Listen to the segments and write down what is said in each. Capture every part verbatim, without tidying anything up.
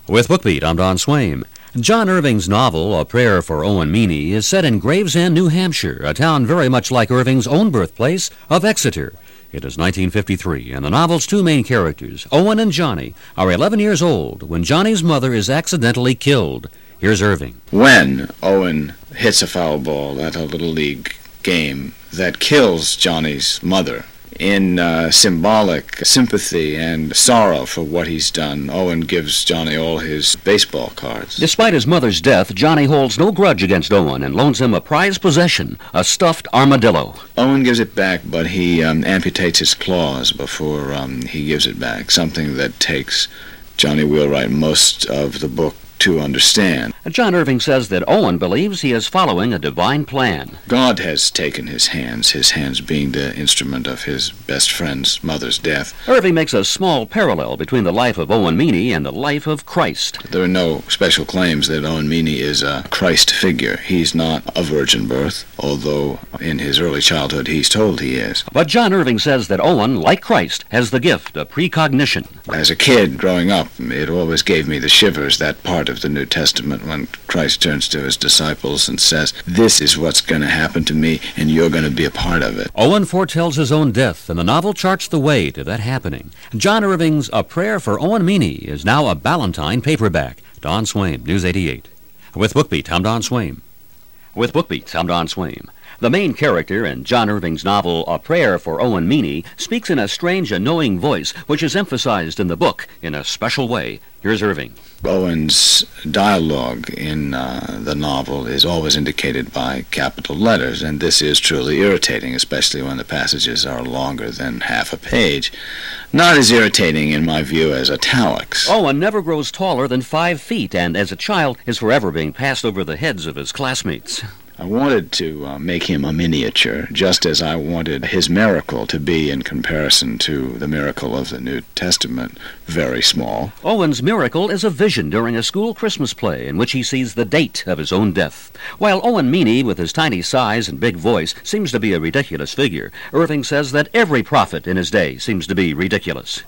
With BookBeat, I'm Don Swaim. John Irving's novel, A Prayer for Owen Meany, is set in Gravesend, New Hampshire, a town very much like Irving's own birthplace of Exeter. It is nineteen fifty-three, and the novel's two main characters, Owen and Johnny, are eleven years old when Johnny's mother is accidentally killed. Here's Irving. When Owen hits a foul ball at a Little League game that kills Johnny's mother, in uh, symbolic sympathy and sorrow for what he's done, Owen gives Johnny all his baseball cards. Despite his mother's death, Johnny holds no grudge against Owen and loans him a prized possession, a stuffed armadillo. Owen gives it back, but he um, amputates his claws before um, he gives it back, something that takes Johnny Wheelwright most of the book to understand. John Irving says that Owen believes he is following a divine plan. God has taken his hands, his hands being the instrument of his best friend's mother's death. Irving makes a small parallel between the life of Owen Meany and the life of Christ. There are no special claims that Owen Meany is a Christ figure. He's not a virgin birth, although in his early childhood he's told he is. But John Irving says that Owen, like Christ, has the gift of precognition. As a kid growing up, it always gave me the shivers, that part of the New Testament when Christ turns to his disciples and says, "This is what's going to happen to me, and you're going to be a part of it." Owen foretells his own death, and the novel charts the way to that happening. John Irving's A Prayer for Owen Meany is now a Ballantine paperback. Don Swaim, News eighty-eight. With BookBeat, I'm Don Swaim. With BookBeat, I'm Don Swaim. The main character in John Irving's novel, A Prayer for Owen Meany, speaks in a strange and knowing voice, which is emphasized in the book in a special way. Here's Irving. Owen's dialogue in uh, the novel is always indicated by capital letters, and this is truly irritating, especially when the passages are longer than half a page. Not as irritating, in my view, as italics. Owen never grows taller than five feet, and as a child is forever being passed over the heads of his classmates. I wanted to uh, make him a miniature, just as I wanted his miracle to be, in comparison to the miracle of the New Testament, very small. Owen's miracle is a vision during a school Christmas play in which he sees the date of his own death. While Owen Meany, with his tiny size and big voice, seems to be a ridiculous figure, Irving says that every prophet in his day seems to be ridiculous.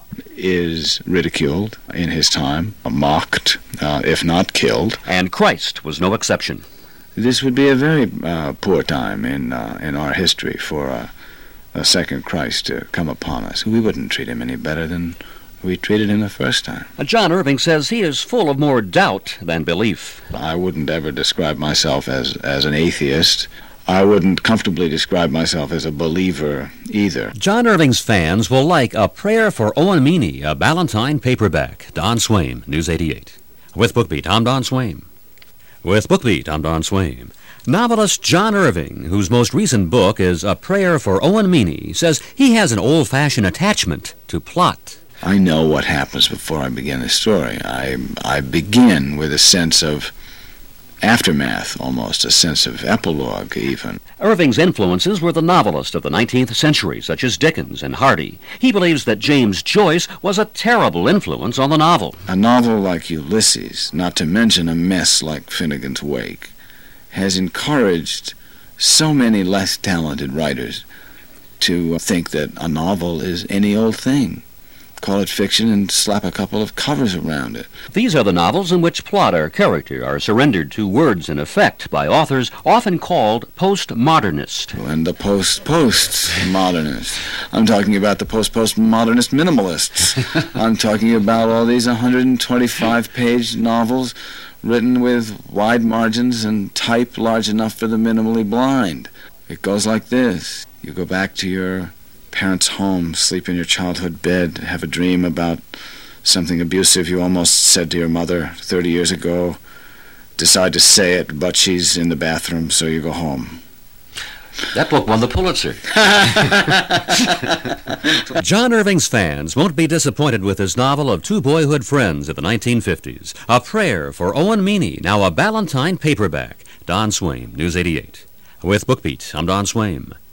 Is ridiculed in his time, mocked, uh, if not killed. And Christ was no exception. This would be a very uh, poor time in uh, in our history for a, a second Christ to come upon us. We wouldn't treat him any better than we treated him the first time. John Irving says he is full of more doubt than belief. I wouldn't ever describe myself as, as an atheist. I wouldn't comfortably describe myself as a believer either. John Irving's fans will like A Prayer for Owen Meany, a Ballantine paperback. Don Swaim, News eighty-eight. With BookBeat, I'm Don Swaim. With BookBeat, I'm Don Swaim. Novelist John Irving, whose most recent book is A Prayer for Owen Meany, says he has an old-fashioned attachment to plot. I know what happens before I begin the story. I, I begin with a sense of aftermath, almost, a sense of epilogue, even. Irving's influences were the novelists of the nineteenth century, such as Dickens and Hardy. He believes that James Joyce was a terrible influence on the novel. A novel like Ulysses, not to mention a mess like Finnegan's Wake, has encouraged so many less talented writers to think that a novel is any old thing. Call it fiction and slap a couple of covers around it. These are the novels in which plot or character are surrendered to words and effect by authors often called postmodernist. And the post-post-modernists. I'm talking about the post-postmodernist minimalists. I'm talking about all these one hundred twenty-five page novels written with wide margins and type large enough for the minimally blind. It goes like this. You go back to your parents' home, sleep in your childhood bed, have a dream about something abusive you almost said to your mother thirty years ago, decide to say it, but she's in the bathroom, so you go home. That book won the Pulitzer. John Irving's fans won't be disappointed with his novel of two boyhood friends of the nineteen fifties, A Prayer for Owen Meany, now a Ballantine paperback. Don Swaim, News eighty-eight. With BookBeat, I'm Don Swaim.